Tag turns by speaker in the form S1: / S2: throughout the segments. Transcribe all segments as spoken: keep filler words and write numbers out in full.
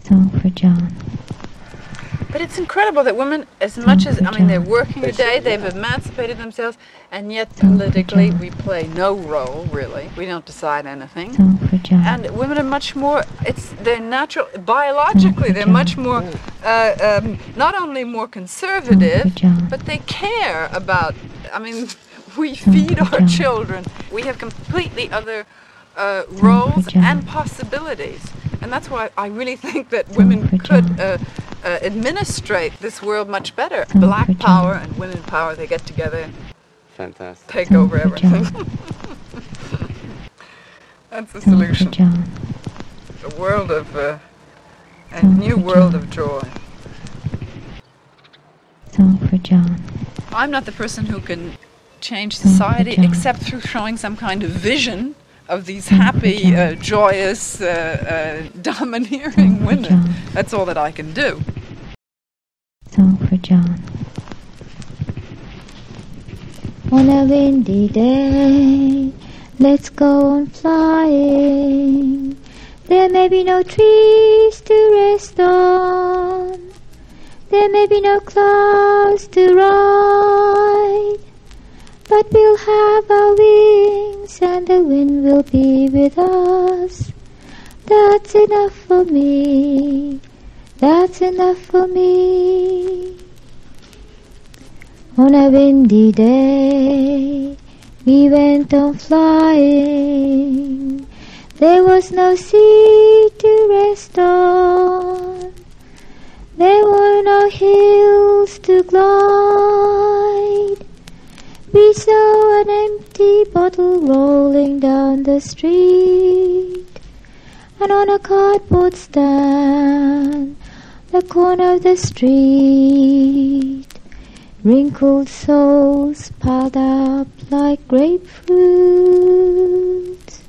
S1: Song for John.
S2: But it's incredible that women, as much as, I mean, they're working a day, they've emancipated themselves, and yet politically we play no role, really. We don't decide anything.
S1: Song for John.
S2: And women are much more, it's, they're natural, biologically, they're much more, uh, um, not only more conservative, but they care about, I mean, we feed our children. We have completely other uh, roles and possibilities. And that's why I really think that women could uh, uh, administrate this world much better. Black power and women power, they get together and
S3: Fantastic.
S2: take over everything. That's the solution. A world of, uh, a new world of joy.
S1: Song for John.
S2: I'm not the person who can change society except through showing some kind of vision of these happy, uh, joyous, uh, uh, domineering women. That's all that I can do.
S1: Song for John. On a windy day, let's go on flying. There may be no trees to rest on. There may be no clouds to ride. But we'll have our wings and the wind will be with us. That's enough for me. That's enough for me. On a windy day, we went on flying. There was no sea to rest on. There were no hills to glide. We saw an empty bottle rolling down the street, and on a cardboard stand, the corner of the street, wrinkled souls piled up like grapefruits.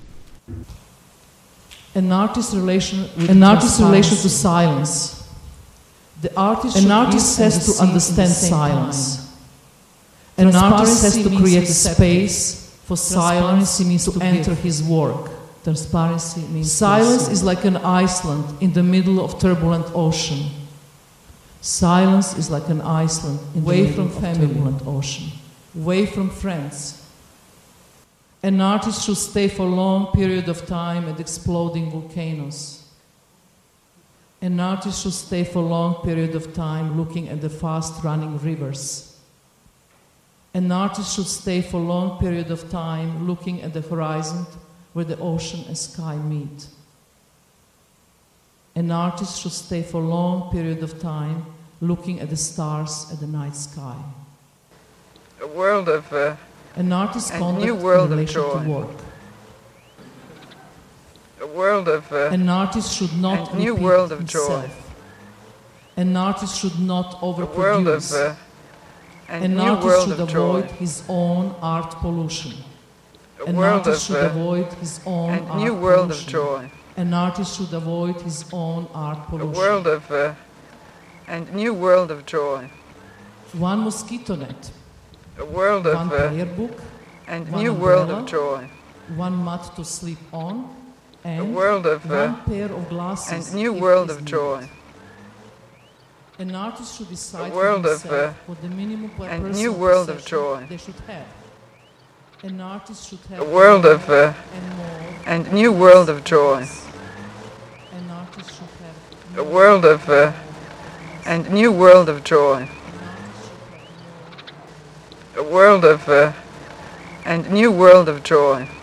S4: An artist's relation, an artist's relation to silence. The artist, an artist has to understand silence. An artist has to create a space for silence. Means to enter his work. Transparency means silence is like an island in the middle of turbulent ocean. Silence is like an island away from family, turbulent ocean, away from friends. An artist should stay for a long period of time at exploding volcanoes. An artist should stay for a long period of time looking at the fast-running rivers. An artist should stay for a long period of time looking at the horizon where the ocean and sky meet. An artist should stay for a long period of time looking at the stars at the night sky.
S2: A world of uh,
S4: An artist's conduct
S2: new world
S4: in
S2: of
S4: relation
S2: joy.
S4: to work.
S2: A world of uh,
S4: An artist should not
S2: a new
S4: repeat
S2: world of
S4: himself.
S2: joy.
S4: An artist should not
S2: A world of
S4: overproduce.
S2: uh, a
S4: An
S2: new
S4: artist
S2: world
S4: should
S2: of joy.
S4: avoid his own art pollution.
S2: A
S4: An
S2: world
S4: artist
S2: of
S4: should
S2: uh,
S4: avoid his own
S2: a
S4: art
S2: new world of
S4: pollution.
S2: joy.
S4: An artist should avoid his own art
S2: A
S4: pollution.
S2: world of uh, a new world of joy.
S4: One mosquito net,
S2: A world
S4: one
S2: of uh,
S4: prayer book,
S2: a
S4: one
S2: new world
S4: umbrella,
S2: of joy.
S4: one mat to sleep on,
S2: A
S4: and
S2: world of
S4: one
S2: uh,
S4: pair of glasses.
S2: a new
S4: if
S2: world
S4: is
S2: of
S4: needed.
S2: joy.
S4: An artist should decide
S2: A world
S4: for
S2: of,
S4: himself
S2: uh,
S4: what the minimum
S2: a
S4: personal
S2: new world of
S4: possession
S2: joy.
S4: they should have. An artist should have
S2: A world of
S4: more
S2: uh,
S4: and more.
S2: a new world of joy.
S4: An artist should have
S2: A world of uh, a new world of joy. A world of uh, a new world of joy.